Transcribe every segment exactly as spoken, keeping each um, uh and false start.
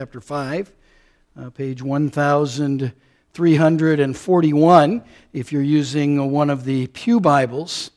chapter five, uh, page one thousand three hundred forty-one, if you're using one of the Pew Bibles.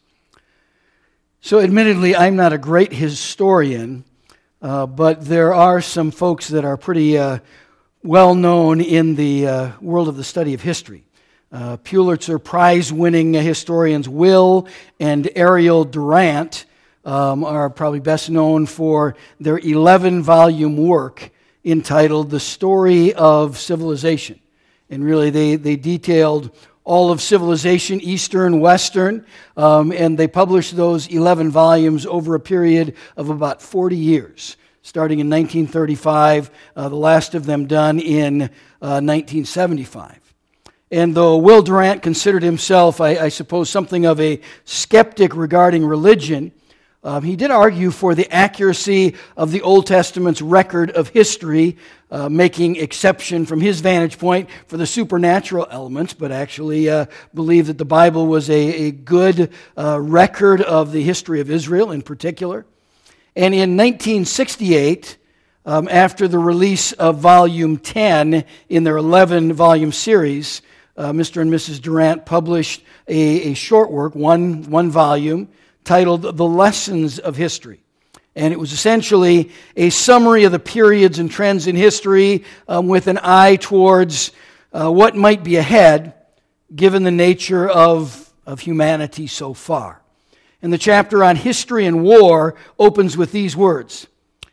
So admittedly, I'm not a great historian, uh, but there are some folks that are pretty uh, well known in the uh, world of the study of history. Uh, Pulitzer Prize-winning historians Will and Ariel Durant um, are probably best known for their eleven-volume work entitled The Story of Civilization. And really, they, they detailed all of civilization, Eastern, Western, um, and they published those eleven volumes over a period of about forty years, starting in nineteen thirty-five, uh, the last of them done in uh, nineteen seventy-five. And though Will Durant considered himself, I, I suppose, something of a skeptic regarding religion, Um, he did argue for the accuracy of the Old Testament's record of history, uh, making exception from his vantage point for the supernatural elements, but actually uh, believed that the Bible was a, a good uh, record of the history of Israel in particular. And in nineteen sixty-eight, um, after the release of Volume ten in their eleven-volume series, uh, Mister and Missus Durant published a, a short work, one, one volume, titled The Lessons of History. And it was essentially a summary of the periods and trends in history um, with an eye towards uh, what might be ahead, given the nature of, of humanity so far. And the chapter on history and war opens with these words: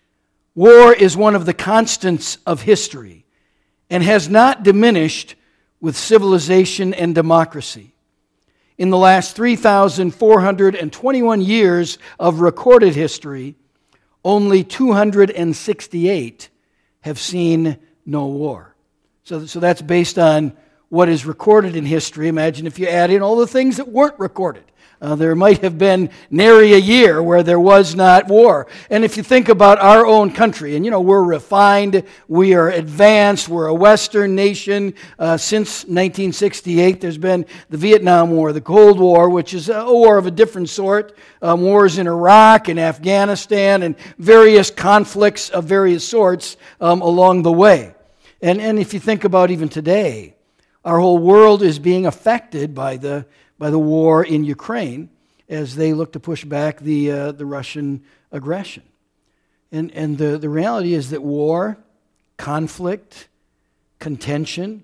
"War is one of the constants of history and has not diminished with civilization and democracy. In the last three thousand four hundred twenty-one years of recorded history, only two hundred sixty-eight have seen no war." So, so that's based on what is recorded in history. Imagine if you add in all the things that weren't recorded. Uh, there might have been nary a year where there was not war. And if you think about our own country, and you know, we're refined, we are advanced, we're a Western nation. Uh, since nineteen sixty-eight, there's been the Vietnam War, the Cold War, which is a war of a different sort, um, wars in Iraq and Afghanistan, and various conflicts of various sorts um, along the way. And, and if you think about even today, our whole world is being affected by the by the war in Ukraine as they look to push back the uh, the Russian aggression. And and the, the reality is that war, conflict, contention,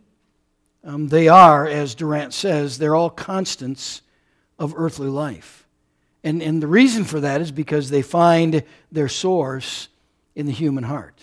um, they are, as Durant says, they're all constants of earthly life. And, and the reason for that is because they find their source in the human heart.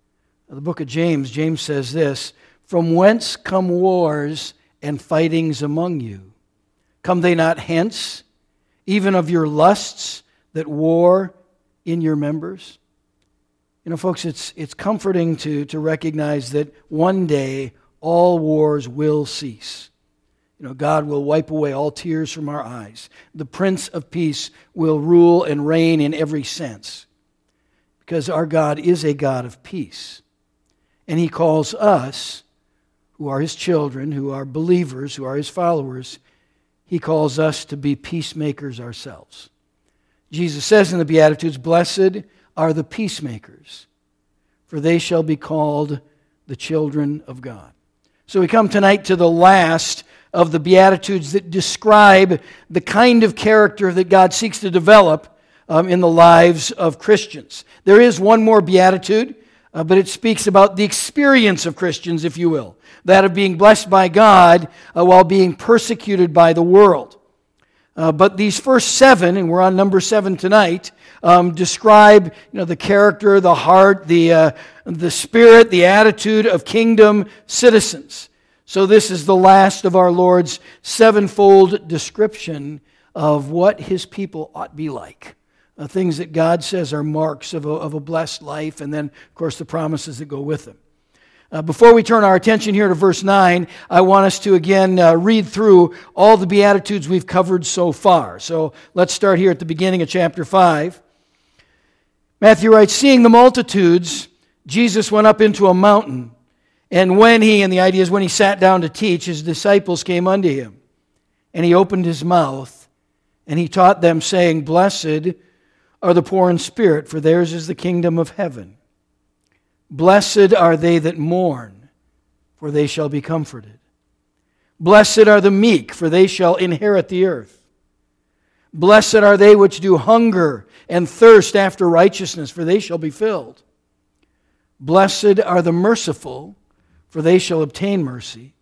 The book of James, James says this: "From whence come wars and fightings among you? Come they not hence, even of your lusts that war in your members?" You know, folks, it's it's comforting to, to recognize that one day all wars will cease. You know, God will wipe away all tears from our eyes. The Prince of Peace will rule and reign in every sense, because our God is a God of peace. And He calls us, who are His children, who are believers, who are His followers, He calls us to be peacemakers ourselves. Jesus says in the Beatitudes, "Blessed are the peacemakers, for they shall be called the children of God." So we come tonight to the last of the Beatitudes that describe the kind of character that God seeks to develop um, in the lives of Christians. There is one more Beatitude, uh, but it speaks about the experience of Christians, if you will. That of being blessed by God uh, while being persecuted by the world. Uh, but these first seven, and we're on number seven tonight, um, describe you know the character, the heart, the uh, the spirit, the attitude of kingdom citizens. So this is the last of our Lord's sevenfold description of what His people ought to be like. Uh, things that God says are marks of a, of a blessed life, and then, of course, the promises that go with them. Uh, before we turn our attention here to verse nine, I want us to again uh, read through all the Beatitudes we've covered so far. So let's start here at the beginning of chapter five. Matthew writes, "Seeing the multitudes, Jesus went up into a mountain, and when he," and the idea is when he sat down to teach, "his disciples came unto him. And he opened his mouth, and he taught them, saying, Blessed are the poor in spirit, for theirs is the kingdom of heaven. Blessed are they that mourn, for they shall be comforted. Blessed are the meek, for they shall inherit the earth. Blessed are they which do hunger and thirst after righteousness, for they shall be filled. Blessed are the merciful, for they shall obtain mercy.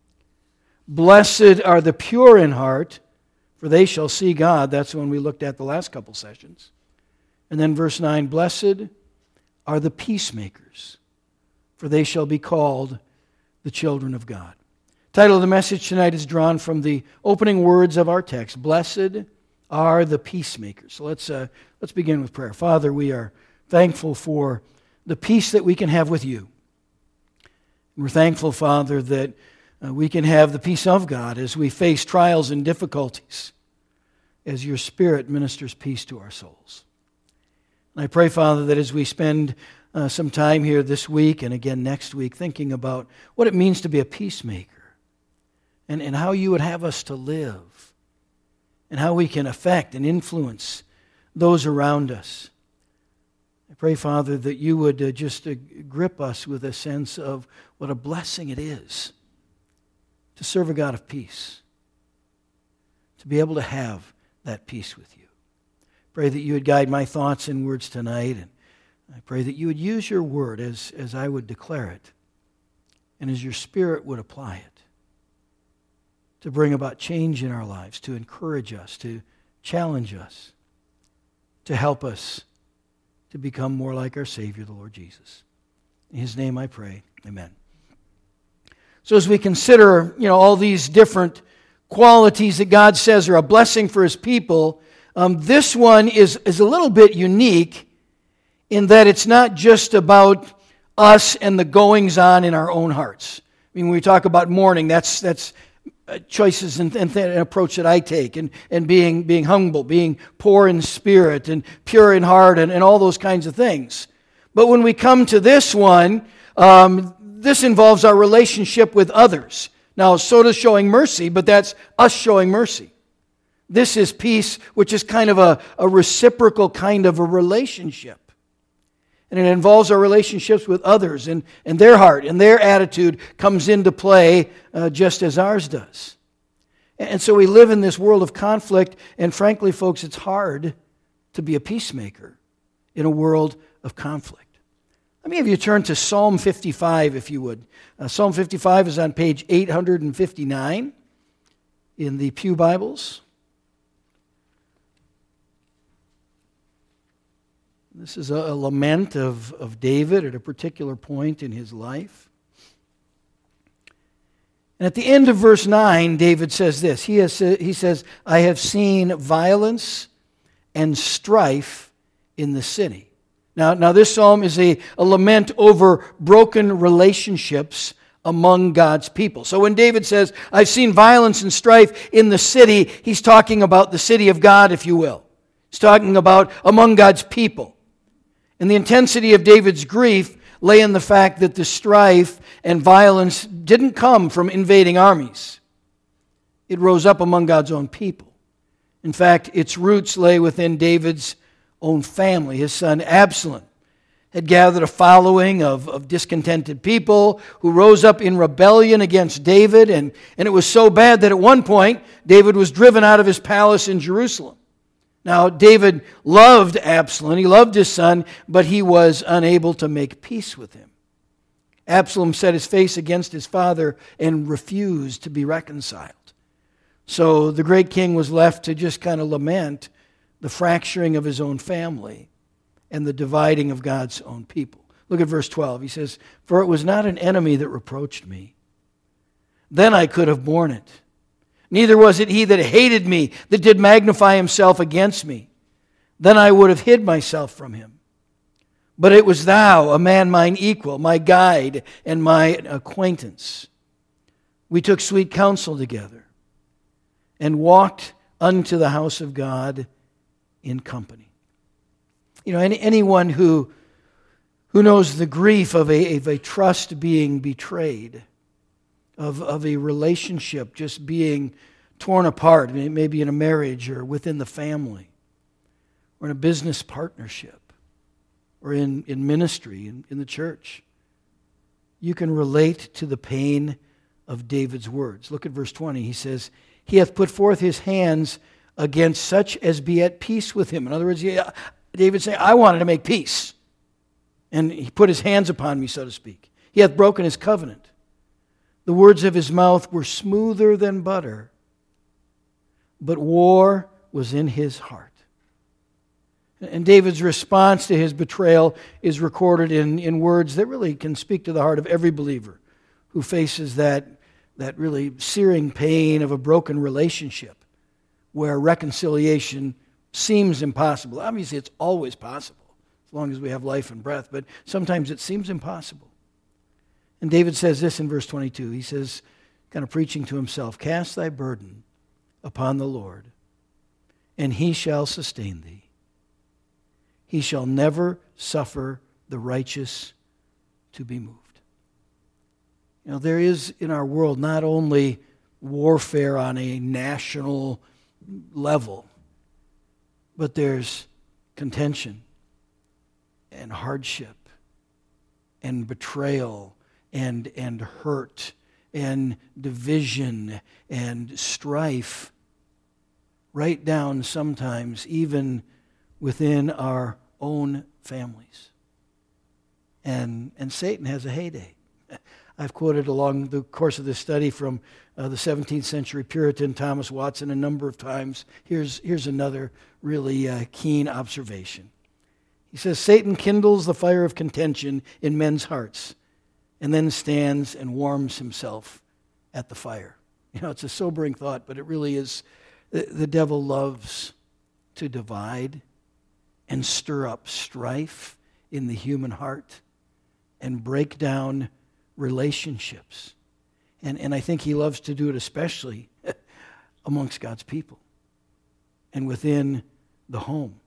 Blessed are the pure in heart, for they shall see God. That's the one we looked at the last couple sessions. And then verse nine, blessed are the peacemakers, for they shall be called the children of God. The title of the message tonight is drawn from the opening words of our text. Blessed are the peacemakers. So let's uh, let's begin with prayer. Father, we are thankful for the peace that we can have with you. We're thankful, Father, that uh, we can have the peace of God as we face trials and difficulties, as your Spirit ministers peace to our souls. And I pray, Father, that as we spend uh, some time here this week and again next week thinking about what it means to be a peacemaker and, and how you would have us to live and how we can affect and influence those around us. I pray, Father, that you would uh, just uh, grip us with a sense of what a blessing it is to serve a God of peace, to be able to have that peace with you. Pray that you would guide my thoughts and words tonight, and I pray that you would use your word as, as I would declare it, and as your Spirit would apply it, to bring about change in our lives, to encourage us, to challenge us, to help us to become more like our Savior, the Lord Jesus. In His name I pray, amen. So as we consider, you know, all these different qualities that God says are a blessing for His people, um, this one is, is a little bit unique in that it's not just about us and the goings-on in our own hearts. I mean, when we talk about mourning, that's that's choices and, and an approach that I take, and, and being, being humble, being poor in spirit, and pure in heart, and, and all those kinds of things. But when we come to this one, um, this involves our relationship with others. Now, so does showing mercy, but that's us showing mercy. This is peace, which is kind of a, a reciprocal kind of a relationship. And it involves our relationships with others, and, and their heart and their attitude comes into play uh, just as ours does. And so we live in this world of conflict, and frankly, folks, it's hard to be a peacemaker in a world of conflict. Let me have you turn to Psalm fifty-five, if you would. Uh, Psalm fifty-five is on page eight fifty-nine in the Pew Bibles. This is a, a lament of, of David at a particular point in his life. And at the end of verse nine, David says this. He, has, he says, I have seen violence and strife in the city. Now, now this psalm is a, a lament over broken relationships among God's people. So when David says, I've seen violence and strife in the city, he's talking about the city of God, if you will. He's talking about among God's people. And the intensity of David's grief lay in the fact that the strife and violence didn't come from invading armies. It rose up among God's own people. In fact, its roots lay within David's own family. His son Absalom had gathered a following of, of discontented people who rose up in rebellion against David, and, and it was so bad that at one point David was driven out of his palace in Jerusalem. Now, David loved Absalom, he loved his son, but he was unable to make peace with him. Absalom set his face against his father and refused to be reconciled. So the great king was left to just kind of lament the fracturing of his own family and the dividing of God's own people. Look at verse twelve. He says, for it was not an enemy that reproached me. Then I could have borne it. Neither was it he that hated me, that did magnify himself against me. Then I would have hid myself from him. But it was thou, a man mine equal, my guide and my acquaintance. We took sweet counsel together and walked unto the house of God in company. You know, any, anyone who, who knows the grief of a, of a trust being betrayed, Of, of a relationship just being torn apart, maybe in a marriage or within the family, or in a business partnership, or in, in ministry, in, in the church. you can relate to the pain of David's words. Look at verse twenty. He says, he hath put forth his hands against such as be at peace with him. In other words, David saying, I wanted to make peace. And he put his hands upon me, so to speak. He hath broken his covenant. The words of his mouth were smoother than butter, but war was in his heart. And David's response to his betrayal is recorded in, in words that really can speak to the heart of every believer who faces that, that really searing pain of a broken relationship where reconciliation seems impossible. Obviously, it's always possible as long as we have life and breath, but sometimes it seems impossible. And David says this in verse twenty-two. He says, kind of preaching to himself, cast thy burden upon the Lord, and he shall sustain thee. He shall never suffer the righteous to be moved. You know, there is in our world not only warfare on a national level, but there's contention and hardship and betrayal and, and hurt and division and strife, right down sometimes even within our own families. And, and Satan has a heyday. I've quoted along the course of this study from uh, the seventeenth century Puritan Thomas Watson a number of times. Here's, here's another really uh, keen observation. He says, Satan kindles the fire of contention in men's hearts and then stands and warms himself at the fire. You know, it's a sobering thought, but it really is. The, the devil loves to divide and stir up strife in the human heart and break down relationships. And, and I think he loves to do it especially amongst God's people and within the home.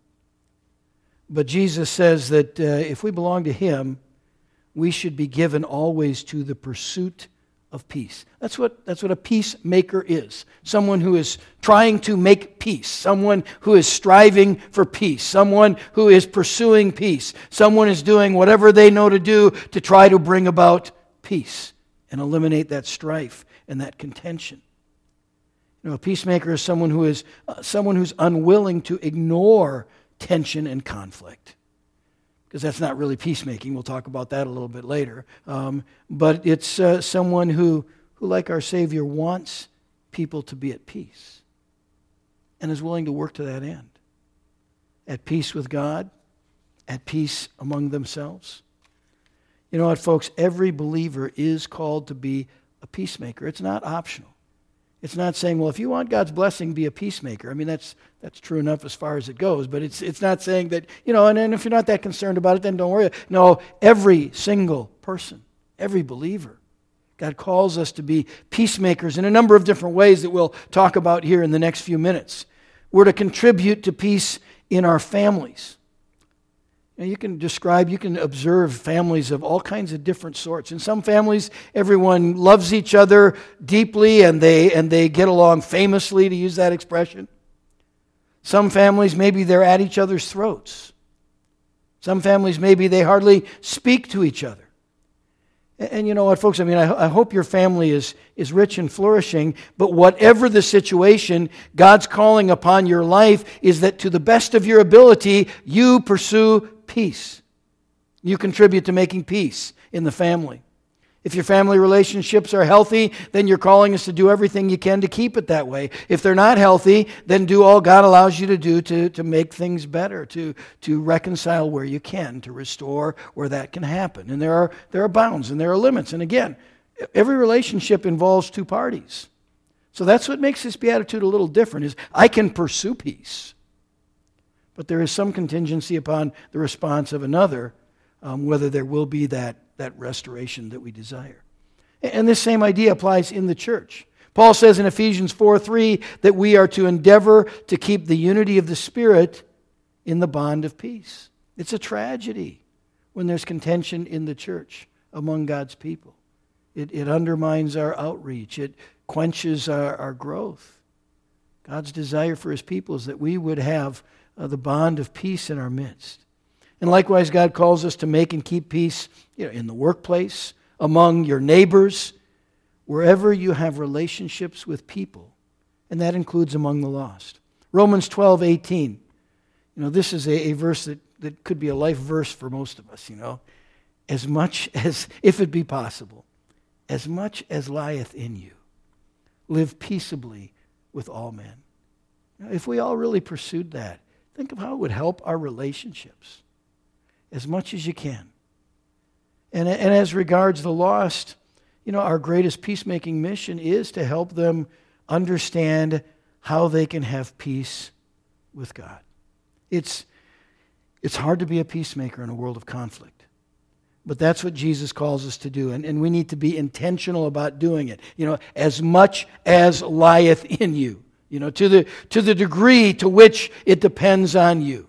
But Jesus says that uh, if we belong to him, we should be given always to the pursuit of peace. That's what, that's what a peacemaker is. Someone who is trying to make peace. Someone who is striving for peace. Someone who is pursuing peace. Someone is doing whatever they know to do to try to bring about peace and eliminate that strife and that contention. You know, a peacemaker is someone who is uh, someone who's unwilling to ignore tension and conflict, because that's not really peacemaking. We'll talk about that a little bit later. Um, but it's uh, someone who, who, like our Savior, wants people to be at peace and is willing to work to that end. At peace with God, at peace among themselves. You know what, folks? Every believer is called to be a peacemaker. It's not optional. It's not saying, well, if you want God's blessing, be a peacemaker. I mean, that's that's true enough as far as it goes, but it's it's not saying that, you know, and, and if you're not that concerned about it, then don't worry. No, every single person, every believer, God calls us to be peacemakers in a number of different ways that we'll talk about here in the next few minutes. We're to contribute to peace in our families. Now, you can describe, you can observe families of all kinds of different sorts. In some families, everyone loves each other deeply and they and they get along famously, to use that expression. Some families, maybe they're at each other's throats. Some families, maybe they hardly speak to each other. And, and you know what, folks, I mean, I, I hope your family is, is rich and flourishing, but whatever the situation, God's calling upon your life is that to the best of your ability, you pursue peace. You contribute to making peace in the family. If your family relationships are healthy, then your calling is to do everything you can to keep it that way. If they're not healthy, then do all God allows you to do to, to make things better, to, to reconcile where you can, to restore where that can happen. And there are, there are bounds and there are limits. And again, every relationship involves two parties. So that's what makes this beatitude a little different, is I can pursue peace. But there is some contingency upon the response of another, um, whether there will be that, that restoration that we desire. And this same idea applies in the church. Paul says in Ephesians four three that we are to endeavor to keep the unity of the Spirit in the bond of peace. It's a tragedy when there's contention in the church among God's people. It, it undermines our outreach. It quenches our, our growth. God's desire for his people is that we would have Uh, the bond of peace in our midst. And likewise, God calls us to make and keep peace, you know, in the workplace, among your neighbors, wherever you have relationships with people, and that includes among the lost. Romans twelve eighteen. You know, this is a, a verse that, that could be a life verse for most of us, you know. As much as, if it be possible, as much as lieth in you, live peaceably with all men. Now, if we all really pursued that, think of how it would help our relationships as much as you can. And, and as regards the lost, you know, our greatest peacemaking mission is to help them understand how they can have peace with God. It's, it's hard to be a peacemaker in a world of conflict. But that's what Jesus calls us to do, and, and we need to be intentional about doing it. You know, as much as lieth in you. You know, to the to the degree to which it depends on you.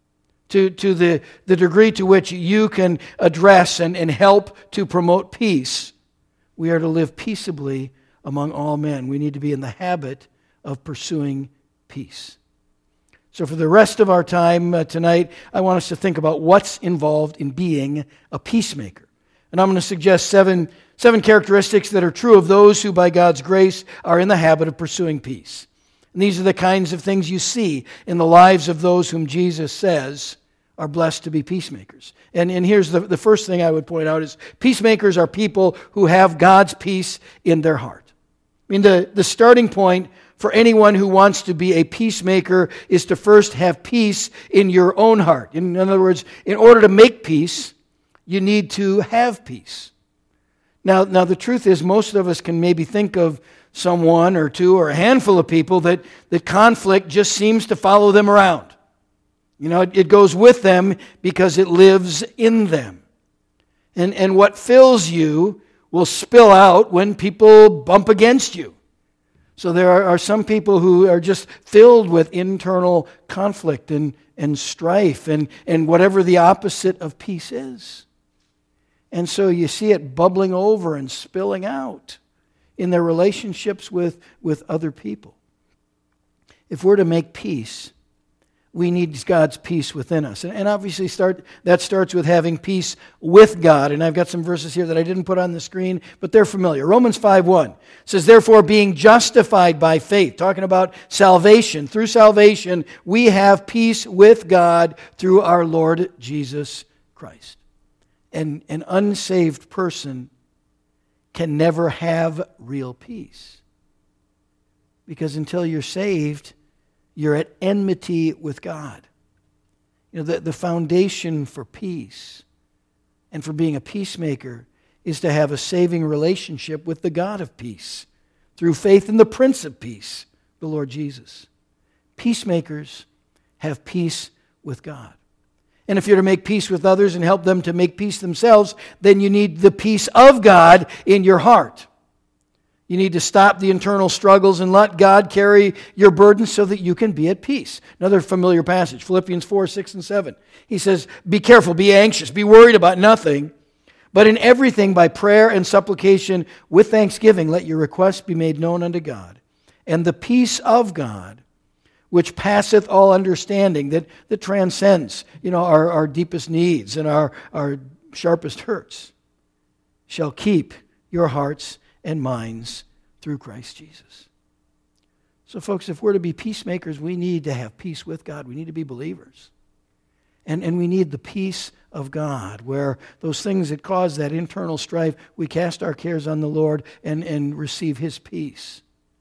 To, to the, the degree to which you can address and, and help to promote peace. We are to live peaceably among all men. We need to be in the habit of pursuing peace. So for the rest of our time uh, tonight, I want us to think about what's involved in being a peacemaker. And I'm going to suggest seven, seven characteristics that are true of those who, by God's grace, are in the habit of pursuing peace. And these are the kinds of things you see in the lives of those whom Jesus says are blessed to be peacemakers. And, and here's the, the first thing I would point out is peacemakers are people who have God's peace in their heart. I mean, the, the starting point for anyone who wants to be a peacemaker is to first have peace in your own heart. In other words, in order to make peace, you need to have peace. Now, now the truth is most of us can maybe think of someone or two or a handful of people that, that conflict just seems to follow them around. You know, it, it goes with them because it lives in them. And, and what fills you will spill out when people bump against you. So there are, are some people who are just filled with internal conflict and, and strife and, and whatever the opposite of peace is. And so you see it bubbling over and spilling out in their relationships with, with other people. If we're to make peace, we need God's peace within us. And, and obviously start that starts with having peace with God. And I've got some verses here that I didn't put on the screen, but they're familiar. Romans five one says, therefore, being justified by faith, talking about salvation. Through salvation, we have peace with God through our Lord Jesus Christ. And an unsaved person can never have real peace. Because until you're saved, you're at enmity with God. You know, the, the foundation for peace and for being a peacemaker is to have a saving relationship with the God of peace through faith in the Prince of Peace, the Lord Jesus. Peacemakers have peace with God. And if you're to make peace with others and help them to make peace themselves, then you need the peace of God in your heart. You need to stop the internal struggles and let God carry your burden so that you can be at peace. Another familiar passage, Philippians four, six, and seven. He says, be careful, be anxious, be worried about nothing, but in everything by prayer and supplication with thanksgiving, let your requests be made known unto God. And the peace of God, which passeth all understanding, that, that transcends, you know, our, our deepest needs and our, our sharpest hurts, shall keep your hearts and minds through Christ Jesus. So folks, if we're to be peacemakers, we need to have peace with God. We need to be believers. And, and we need the peace of God, where those things that cause that internal strife, we cast our cares on the Lord and, and receive His peace.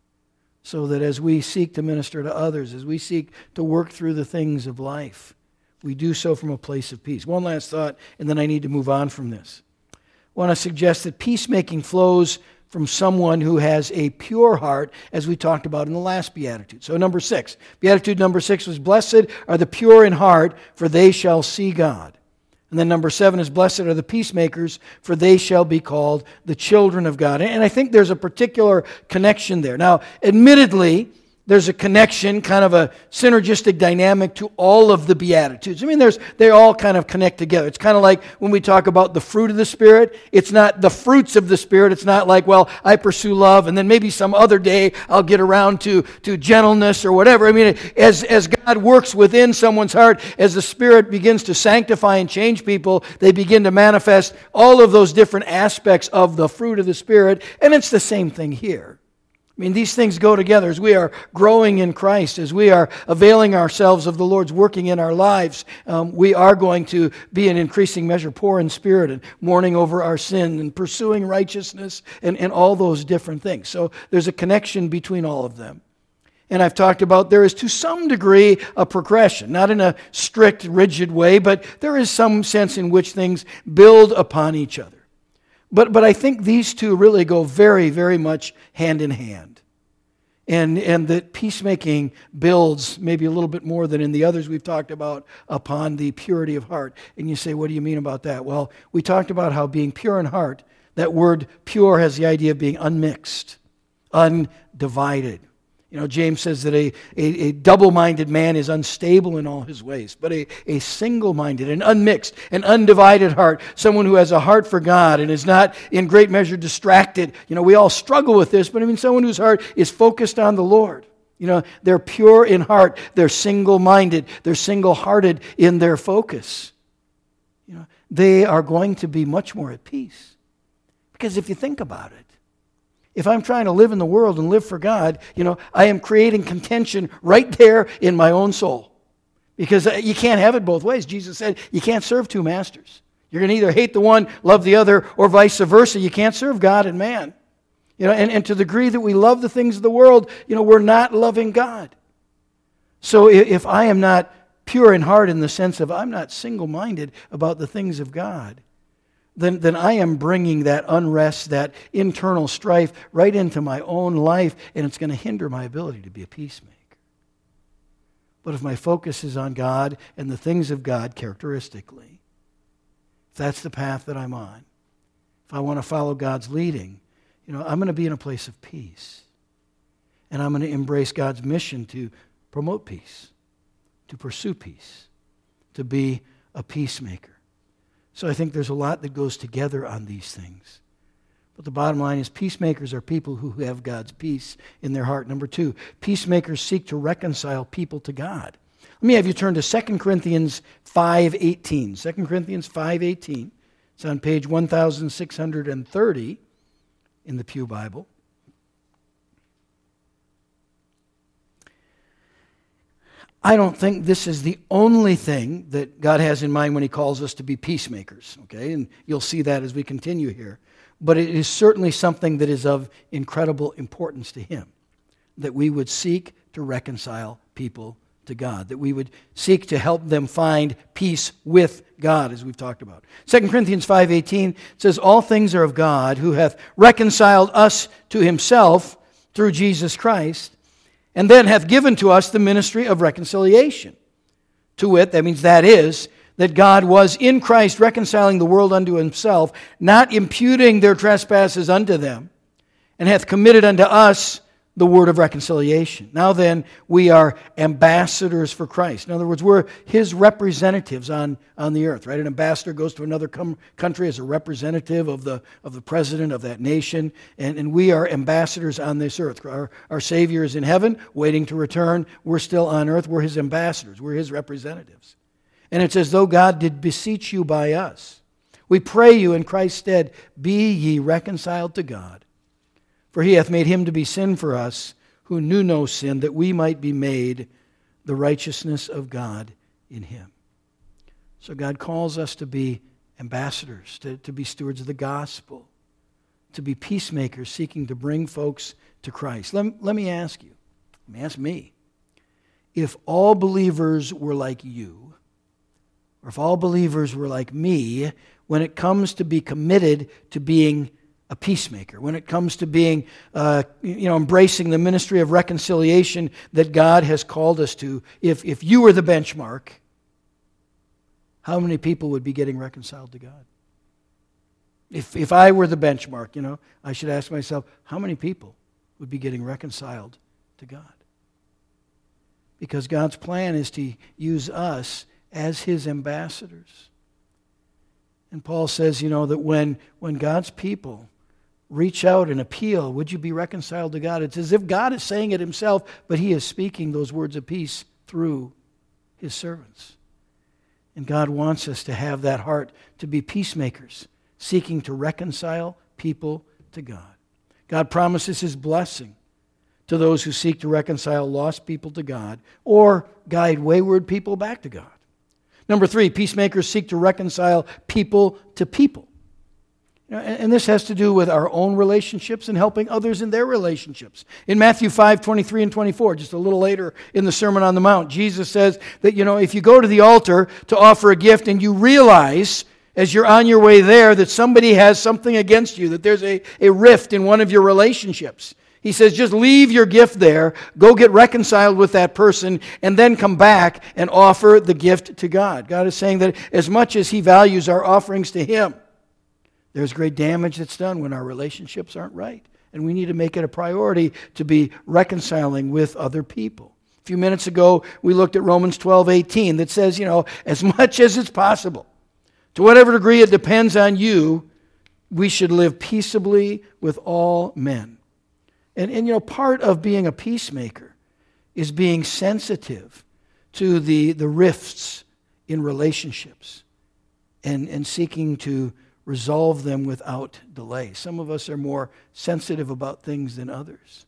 So that as we seek to minister to others, as we seek to work through the things of life, we do so from a place of peace. One last thought, and then I need to move on from this. I want to suggest that peacemaking flows from someone who has a pure heart, as we talked about in the last beatitude. So number six, beatitude number six was, blessed are the pure in heart, for they shall see God. And then number seven is, blessed are the peacemakers, for they shall be called the children of God. And I think there's a particular connection there. Now, admittedly, there's a connection, kind of a synergistic dynamic to all of the Beatitudes. I mean, there's they all kind of connect together. It's kind of like when we talk about the fruit of the Spirit. It's not the fruits of the Spirit. It's not like, well, I pursue love, and then maybe some other day I'll get around to, to gentleness or whatever. I mean, as, as God works within someone's heart, as the Spirit begins to sanctify and change people, they begin to manifest all of those different aspects of the fruit of the Spirit, and it's the same thing here. I mean, these things go together. As we are growing in Christ, as we are availing ourselves of the Lord's working in our lives, um, we are going to be in increasing measure poor in spirit and mourning over our sin and pursuing righteousness and, and all those different things. So there's a connection between all of them. And I've talked about there is to some degree a progression, not in a strict, rigid way, but there is some sense in which things build upon each other. But but I think these two really go very, very much hand in hand. And, and that peacemaking builds maybe a little bit more than in the others we've talked about upon the purity of heart. And you say, what do you mean about that? Well, we talked about how being pure in heart, that word pure has the idea of being unmixed, undivided. You know, James says that a, a, a double-minded man is unstable in all his ways, but a, a single-minded, an unmixed, an undivided heart, someone who has a heart for God and is not in great measure distracted. You know, we all struggle with this, but I mean someone whose heart is focused on the Lord. You know, they're pure in heart, they're single-minded, they're single-hearted in their focus. You know, they are going to be much more at peace. Because if you think about it, if I'm trying to live in the world and live for God, you know, I am creating contention right there in my own soul. Because you can't have it both ways. Jesus said you can't serve two masters. You're going to either hate the one, love the other, or vice versa. You can't serve God and man. You know, and, and to the degree that we love the things of the world, you know, we're not loving God. So if I am not pure in heart in the sense of I'm not single-minded about the things of God, Then, then I am bringing that unrest, that internal strife right into my own life, and it's going to hinder my ability to be a peacemaker. But if my focus is on God and the things of God characteristically, if that's the path that I'm on, if I want to follow God's leading, you know, I'm going to be in a place of peace. And I'm going to embrace God's mission to promote peace, to pursue peace, to be a peacemaker. So I think there's a lot that goes together on these things. But the bottom line is peacemakers are people who have God's peace in their heart. Number two, peacemakers seek to reconcile people to God. Let me have you turn to Second Corinthians five eighteen. Second Corinthians five eighteen. It's on page one thousand six hundred thirty in the Pew Bible. I don't think this is the only thing that God has in mind when He calls us to be peacemakers, okay? And you'll see that as we continue here. But it is certainly something that is of incredible importance to Him, that we would seek to reconcile people to God, that we would seek to help them find peace with God, as we've talked about. Second Corinthians five eighteen says, all things are of God, who hath reconciled us to Himself through Jesus Christ, and then hath given to us the ministry of reconciliation. To wit, that means that is, that God was in Christ reconciling the world unto Himself, not imputing their trespasses unto them, and hath committed unto us the word of reconciliation. Now then, we are ambassadors for Christ. In other words, we're His representatives on, on the earth, right? An ambassador goes to another com- country as a representative of the of the president of that nation, and, and we are ambassadors on this earth. Our, our Savior is in heaven, waiting to return. We're still on earth. We're His ambassadors. We're His representatives. And it's as though God did beseech you by us. We pray you in Christ's stead, be ye reconciled to God. For He hath made Him to be sin for us, who knew no sin, that we might be made the righteousness of God in Him. So God calls us to be ambassadors, to, to be stewards of the gospel, to be peacemakers seeking to bring folks to Christ. Let, let me ask you, let me ask me, if all believers were like you, or if all believers were like me, when it comes to be committed to being a peacemaker, when it comes to being, uh, you know, embracing the ministry of reconciliation that God has called us to, if, if you were the benchmark, how many people would be getting reconciled to God? If, if I were the benchmark, you know, I should ask myself, how many people would be getting reconciled to God? because God's plan is to use us as his ambassadors. And Paul says, you know, that when, when God's people reach out and appeal, would you be reconciled to God? It's as if God is saying it himself, but he is speaking those words of peace through his servants. And God wants us to have that heart to be peacemakers, seeking to reconcile people to God. God promises his blessing to those who seek to reconcile lost people to God or guide wayward people back to God. Number three, peacemakers seek to reconcile people to people. And this has to do with our own relationships and helping others in their relationships. In Matthew five, twenty-three and twenty-four, just a little later in the Sermon on the Mount, Jesus says that, you know, if you go to the altar to offer a gift and you realize as you're on your way there that somebody has something against you, that there's a, a rift in one of your relationships, he says just leave your gift there, go get reconciled with that person, and then come back and offer the gift to God. God is saying that as much as he values our offerings to him, there's great damage that's done when our relationships aren't right. And we need to make it a priority to be reconciling with other people. A few minutes ago, we looked at Romans twelve eighteen that says, you know, as much as it's possible, to whatever degree it depends on you, we should live peaceably with all men. And, and you know, part of being a peacemaker is being sensitive to the, the rifts in relationships and, and seeking to resolve them without delay. Some of us are more sensitive about things than others.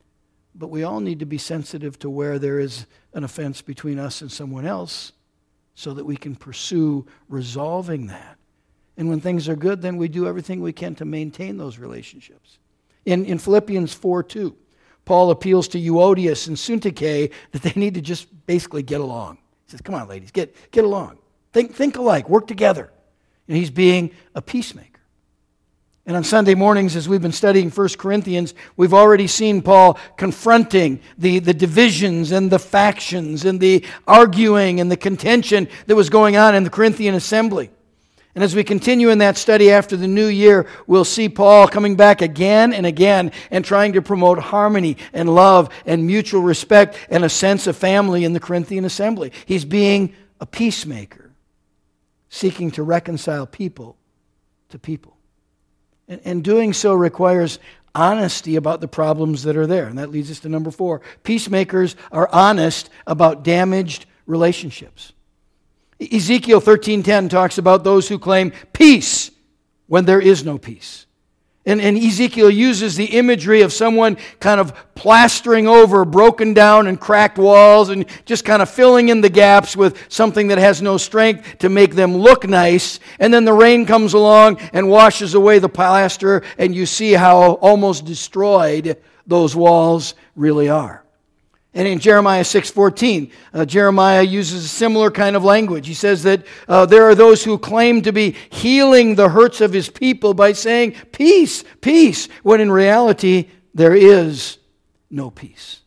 But we all need to be sensitive to where there is an offense between us and someone else so that we can pursue resolving that. And when things are good, then we do everything we can to maintain those relationships. In, in Philippians four two, Paul appeals to Euodias and Syntyche that they need to just basically get along. He says, come on, ladies, get, get along. Think, think alike, work together. And he's being a peacemaker. And on Sunday mornings, as we've been studying First Corinthians, we've already seen Paul confronting the, the divisions and the factions and the arguing and the contention that was going on in the Corinthian assembly. And as we continue in that study after the new year, we'll see Paul coming back again and again and trying to promote harmony and love and mutual respect and a sense of family in the Corinthian assembly. He's being a peacemaker, seeking to reconcile people to people. And, and doing so requires honesty about the problems that are there. And that leads us to number four. Peacemakers are honest about damaged relationships. Ezekiel thirteen ten talks about those who claim peace when there is no peace. And, and Ezekiel uses the imagery of someone kind of plastering over broken down and cracked walls and just kind of filling in the gaps with something that has no strength to make them look nice. And then the rain comes along and washes away the plaster, and you see how almost destroyed those walls really are. And in Jeremiah six fourteen, uh, Jeremiah uses a similar kind of language. He says that uh, there are those who claim to be healing the hurts of his people by saying, peace, peace, when in reality there is no peace.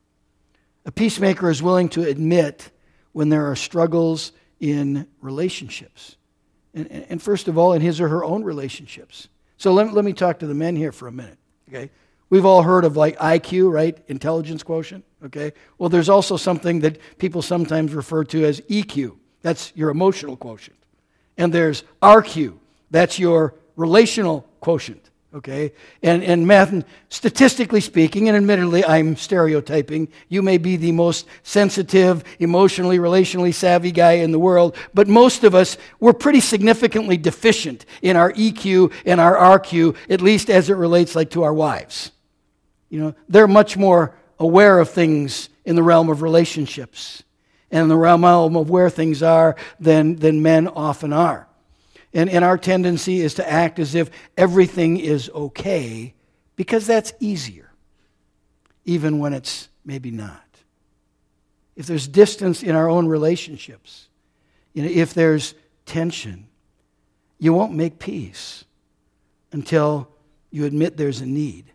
A peacemaker is willing to admit when there are struggles in relationships. And, and first of all, in his or her own relationships. So let, let me talk to the men here for a minute, okay? We've all heard of like I Q, right? Intelligence quotient, okay? Well, there's also something that people sometimes refer to as E Q. That's your emotional quotient. And there's R Q. That's your relational quotient, okay? And, and math, statistically speaking, and admittedly I'm stereotyping, you may be the most sensitive, emotionally, relationally savvy guy in the world, but most of us, we're pretty significantly deficient in our E Q and our R Q, at least as it relates like to our wives. You know, they're much more aware of things in the realm of relationships and in the realm of where things are than, than men often are. And, and our tendency is to act as if everything is okay because that's easier, even when it's maybe not. If there's distance in our own relationships, you know, if there's tension, you won't make peace until you admit there's a need.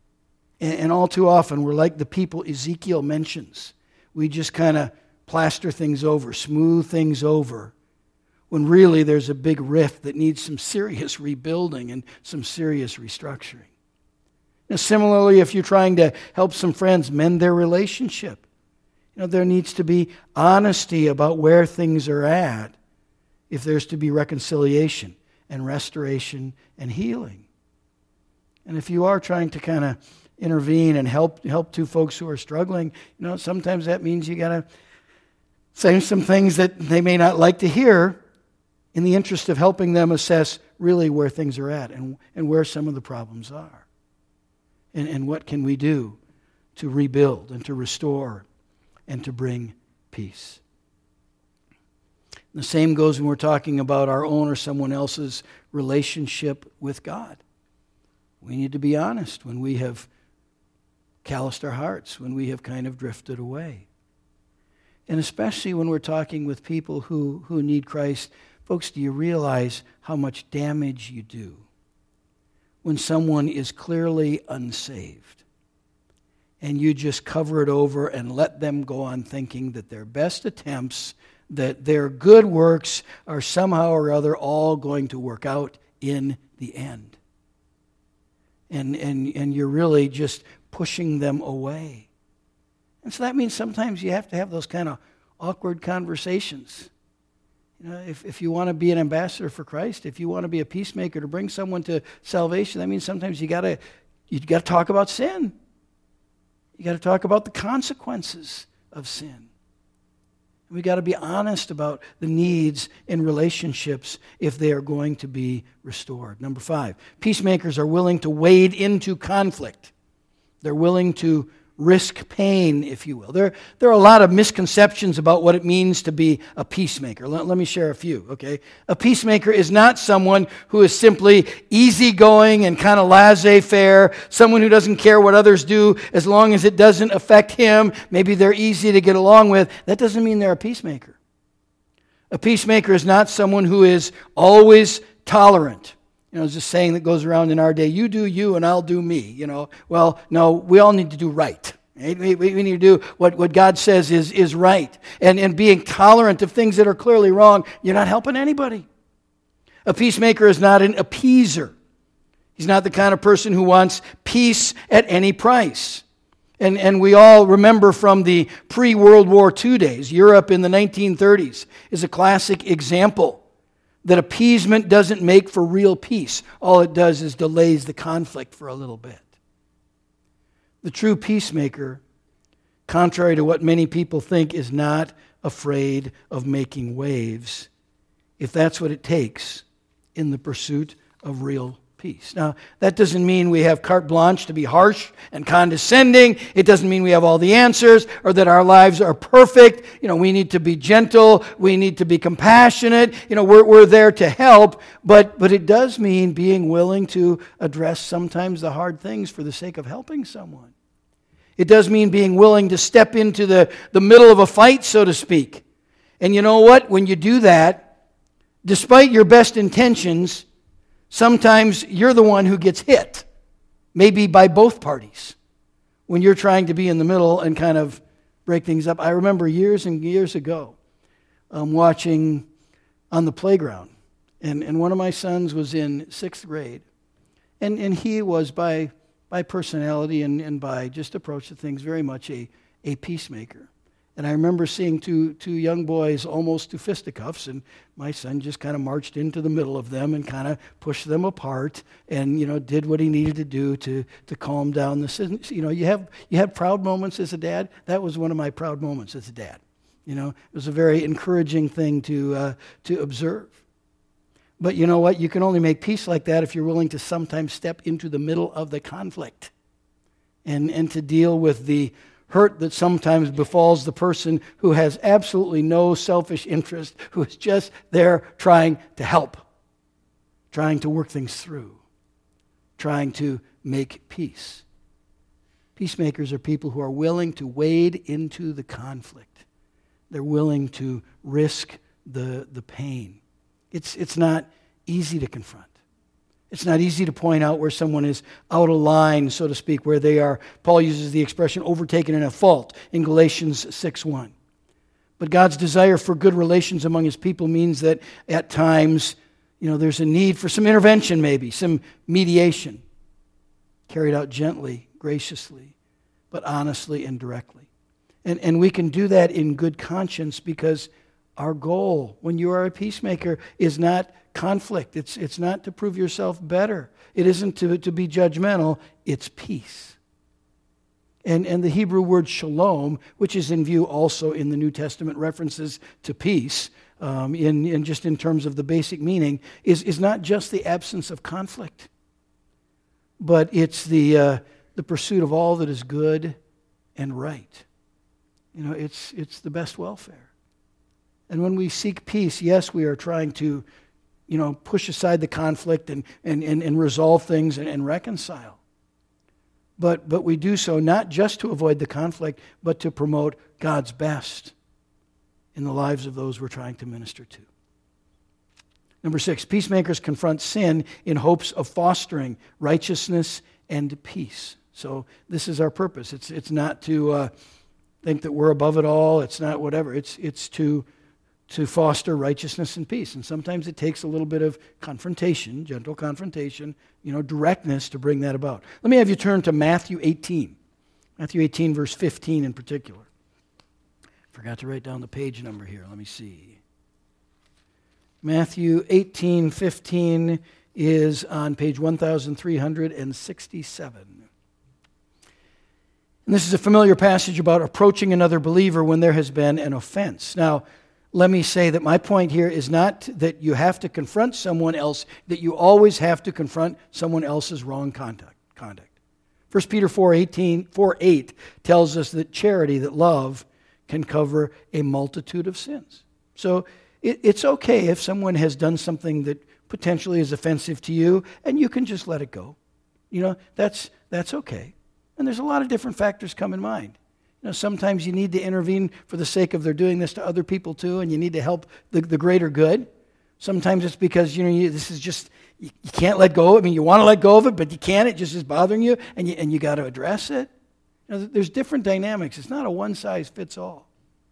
And all too often, we're like the people Ezekiel mentions. We just kind of plaster things over, smooth things over, when really there's a big rift that needs some serious rebuilding and some serious restructuring. Now, similarly, if you're trying to help some friends mend their relationship, You know, there needs to be honesty about where things are at if there's to be reconciliation and restoration and healing. And if you are trying to kind of intervene and help help two folks who are struggling, you know, sometimes that means you got to say some things that they may not like to hear in the interest of helping them assess really where things are at and, and where some of the problems are. And, and what can we do to rebuild and to restore and to bring peace. The same goes when we're talking about our own or someone else's relationship with God. We need to be honest when we have calloused our hearts, when we have kind of drifted away. And especially when we're talking with people who, who need Christ, folks, do you realize how much damage you do when someone is clearly unsaved and you just cover it over and let them go on thinking that their best attempts, that their good works are somehow or other all going to work out in the end? And, and, and you're really just pushing them away. And so that means sometimes you have to have those kind of awkward conversations. You know, if, if you want to be an ambassador for Christ, if you want to be a peacemaker to bring someone to salvation, that means sometimes you gotta you got to talk about sin. You got to talk about the consequences of sin. We got to be honest about the needs in relationships if they are going to be restored. Number five, peacemakers are willing to wade into conflict. They're willing to risk pain, if you will. There, there are a lot of misconceptions about what it means to be a peacemaker. Let, let me share a few, okay? A peacemaker is not someone who is simply easygoing and kind of laissez-faire, someone who doesn't care what others do as long as it doesn't affect him. Maybe they're easy to get along with. That doesn't mean they're a peacemaker. A peacemaker is not someone who is always tolerant. You know, there's this saying that goes around in our day, you do you and I'll do me, you know. Well, no, we all need to do right. Right? We, we need to do what, what God says is, is right. And, and being tolerant of things that are clearly wrong, you're not helping anybody. A peacemaker is not an appeaser. He's not the kind of person who wants peace at any price. And, and we all remember from the pre-World War Two days, Europe in the nineteen thirties is a classic example that appeasement doesn't make for real peace. All it does is delays the conflict for a little bit. The true peacemaker, contrary to what many people think, is not afraid of making waves, if that's what it takes in the pursuit of real peace. Now, that doesn't mean we have carte blanche to be harsh and condescending. It doesn't mean we have all the answers or that our lives are perfect. You know, we need to be gentle. We need to be compassionate. You know, we're, we're there to help. But, but it does mean being willing to address sometimes the hard things for the sake of helping someone. It does mean being willing to step into the, the middle of a fight, so to speak. And you know what? When you do that, despite your best intentions, sometimes you're the one who gets hit, maybe by both parties, when you're trying to be in the middle and kind of break things up. I remember years and years ago um, watching on the playground, and, and one of my sons was in sixth grade, and, and he was by by personality and, and by just approach to things very much a, a peacemaker. And I remember seeing two two young boys almost to fisticuffs, and my son just kind of marched into the middle of them and kind of pushed them apart, and you know did what he needed to do to to calm down the. You know, you have you have proud moments as a dad. That was one of my proud moments as a dad. You know, it was a very encouraging thing to uh, to observe. But you know what? You can only make peace like that if you're willing to sometimes step into the middle of the conflict, and and to deal with the hurt that sometimes befalls the person who has absolutely no selfish interest, who is just there trying to help, trying to work things through, trying to make peace. Peacemakers are people who are willing to wade into the conflict. They're willing to risk the, the pain. It's, it's not easy to confront. It's not easy to point out where someone is out of line, so to speak, where they are, Paul uses the expression, overtaken in a fault in Galatians six one. But God's desire for good relations among his people means that at times, you know, there's a need for some intervention maybe, some mediation, carried out gently, graciously, but honestly and directly. And, and we can do that in good conscience because our goal when you are a peacemaker is not conflict. It's, it's not to prove yourself better. It isn't to, to be judgmental. It's peace. And, and the Hebrew word shalom, which is in view also in the New Testament references to peace, um, in, in just in terms of the basic meaning, is, is not just the absence of conflict, but it's the, uh, the pursuit of all that is good and right. You know, it's, it's the best welfare. And when we seek peace, yes, we are trying to, you know, push aside the conflict and, and, and, and resolve things and, and reconcile. But, but we do so not just to avoid the conflict, but to promote God's best in the lives of those we're trying to minister to. Number six, peacemakers confront sin in hopes of fostering righteousness and peace. So this is our purpose. It's, it's not to uh, think that we're above it all. It's not whatever. It's, it's to, to foster righteousness and peace. And sometimes it takes a little bit of confrontation, gentle confrontation, you know, directness to bring that about. Let me have you turn to Matthew eighteen. Matthew eighteen, verse fifteen in particular. Forgot to write down the page number here. Let me see. Matthew eighteen fifteen is on page one thousand three hundred sixty-seven. And this is a familiar passage about approaching another believer when there has been an offense. Now, let me say that my point here is not that you have to confront someone else, that you always have to confront someone else's wrong conduct. conduct. First Peter four eighteen, four eight tells us that charity, that love, can cover a multitude of sins. So it, it's okay if someone has done something that potentially is offensive to you, and you can just let it go. You know, that's that's okay. And there's a lot of different factors come in mind. You know, sometimes you need to intervene for the sake of they're doing this to other people too, and you need to help the, the greater good. Sometimes it's because, you know, you, this is just, you, you can't let go. I mean, you want to let go of it, but you can't. It just is bothering you, and you, and you got to address it. You know, there's different dynamics. It's not a one-size-fits-all.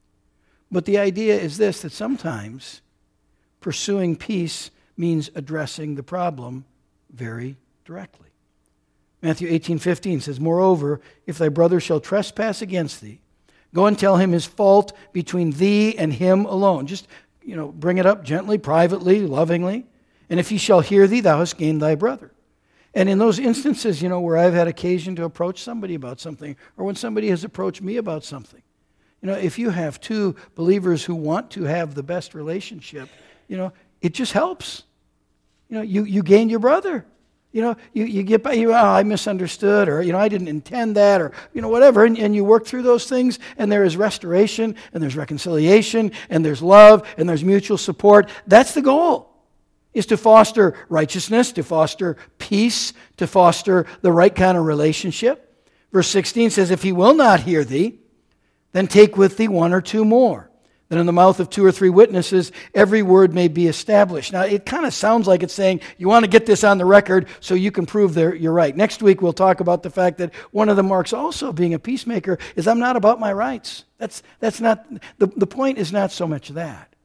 But the idea is this, that sometimes pursuing peace means addressing the problem very directly. Matthew eighteen fifteen says, "Moreover, if thy brother shall trespass against thee, go and tell him his fault between thee and him alone." Just, you know, bring it up gently, privately, lovingly. "And if he shall hear thee, thou hast gained thy brother." And in those instances, you know, where I've had occasion to approach somebody about something, or when somebody has approached me about something, you know, if you have two believers who want to have the best relationship, you know, it just helps. You know, you, you gain your brother. You know, you, you get by, you, oh, I misunderstood, or, you know, I didn't intend that, or, you know, whatever, and, and you work through those things, and there is restoration, and there's reconciliation, and there's love, and there's mutual support. That's the goal, is to foster righteousness, to foster peace, to foster the right kind of relationship. Verse sixteen says, "If he will not hear thee, then take with thee one or two more, that in the mouth of two or three witnesses every word may be established." Now, it kind of sounds like it's saying you want to get this on the record so you can prove that you're right. Next week we'll talk about the fact that one of the marks also of being a peacemaker is I'm not about my rights. That's that's not, the, the point is not so much that.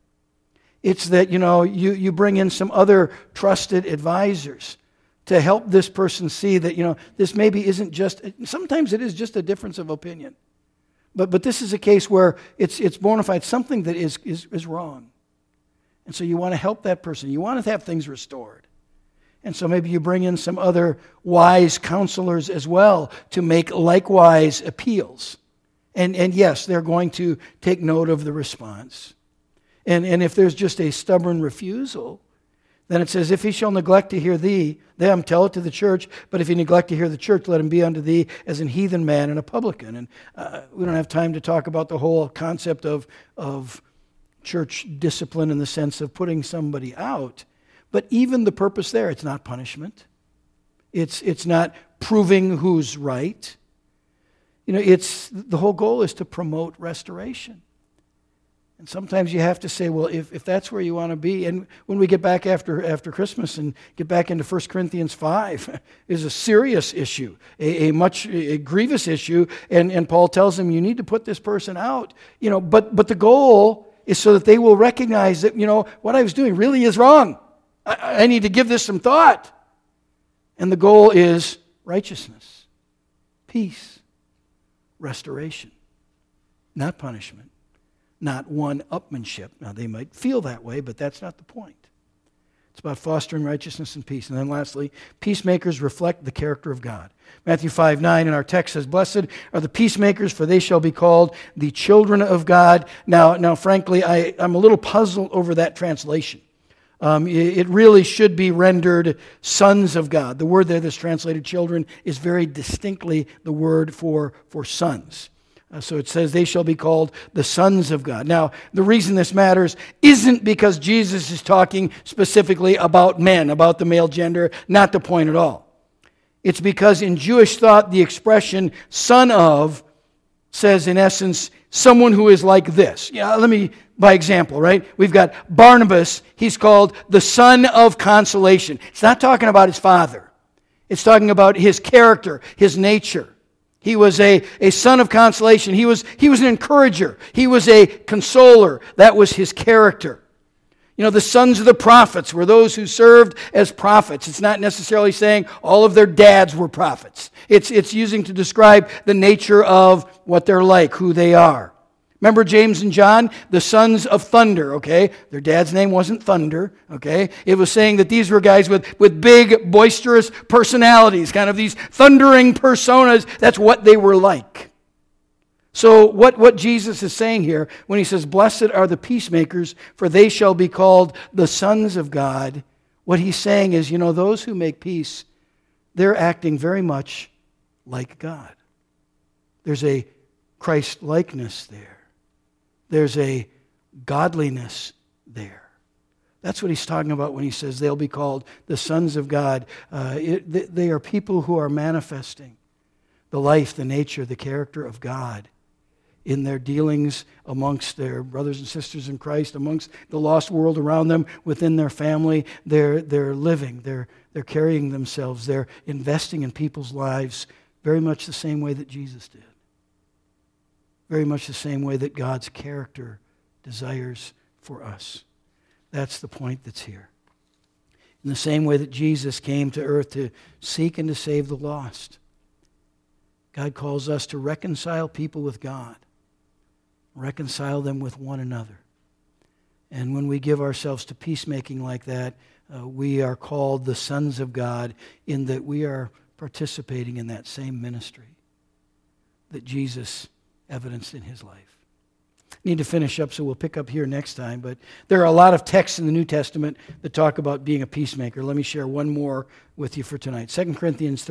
It's that, you know, you, you bring in some other trusted advisors to help this person see that, you know, this maybe isn't just, sometimes it is just a difference of opinion. But but this is a case where it's it's bona fide, something that is, is, is wrong. And so you want to help that person. You want to have things restored. And so maybe you bring in some other wise counselors as well to make likewise appeals. And and yes, they're going to take note of the response. And and if there's just a stubborn refusal, then it says, "If he shall neglect to hear thee, them tell it to the church. But if he neglect to hear the church, let him be unto thee as an heathen man and a publican." And uh, we don't have time to talk about the whole concept of, of church discipline in the sense of putting somebody out. But even the purpose there, it's not punishment. It's, it's not proving who's right. You know, it's the whole goal is to promote restoration. And sometimes you have to say, well, if, if that's where you want to be, and when we get back after after Christmas and get back into First Corinthians five, is a serious issue, a, a much a grievous issue, and, and Paul tells them you need to put this person out, you know, but but the goal is so that they will recognize that, you know, what I was doing really is wrong. I, I need to give this some thought. And the goal is righteousness, peace, restoration. not punishment, not one-upmanship. Now, they might feel that way, but that's not the point. It's about fostering righteousness and peace. And then lastly, peacemakers reflect the character of God. Matthew five nine in our text says, "Blessed are the peacemakers, for they shall be called the children of God." Now, now frankly, I, I'm a little puzzled over that translation. Um, it, it really should be rendered sons of God. The word there that's translated children is very distinctly the word for, for sons. Uh, so it says they shall be called the sons of God. Now, the reason this matters isn't because Jesus is talking specifically about men, about the male gender, not the point at all. It's because in Jewish thought, the expression son of says in essence, someone who is like this. Yeah, let me, by example, right? We've got Barnabas, he's called the son of consolation. It's not talking about his father. It's talking about his character, his nature. He was a, a son of consolation. He was, he was an encourager. He was a consoler. That was his character. You know, the sons of the prophets were those who served as prophets. It's not necessarily saying all of their dads were prophets. It's, it's using to describe the nature of what they're like, who they are. Remember James and John, the sons of thunder, okay? Their dad's name wasn't Thunder, okay? It was saying that these were guys with, with big, boisterous personalities, kind of these thundering personas. That's what they were like. So what, what Jesus is saying here when he says, "Blessed are the peacemakers, for they shall be called the sons of God," what he's saying is, you know, those who make peace, they're acting very much like God. There's a Christ-likeness there. There's a godliness there. That's what he's talking about when he says they'll be called the sons of God. Uh, it, they are people who are manifesting the life, the nature, the character of God in their dealings amongst their brothers and sisters in Christ, amongst the lost world around them, within their family. They're, they're living, they're, they're carrying themselves, they're investing in people's lives very much the same way that Jesus did. Very much the same way that God's character desires for us. That's the point that's here. In the same way that Jesus came to earth to seek and to save the lost, God calls us to reconcile people with God, reconcile them with one another. And when we give ourselves to peacemaking like that, uh, we are called the sons of God, in that we are participating in that same ministry that Jesus evidenced in his life. Need to finish up, so we'll pick up here next time. But there are a lot of texts in the New Testament that talk about being a peacemaker. Let me share one more with you for tonight. Second Corinthians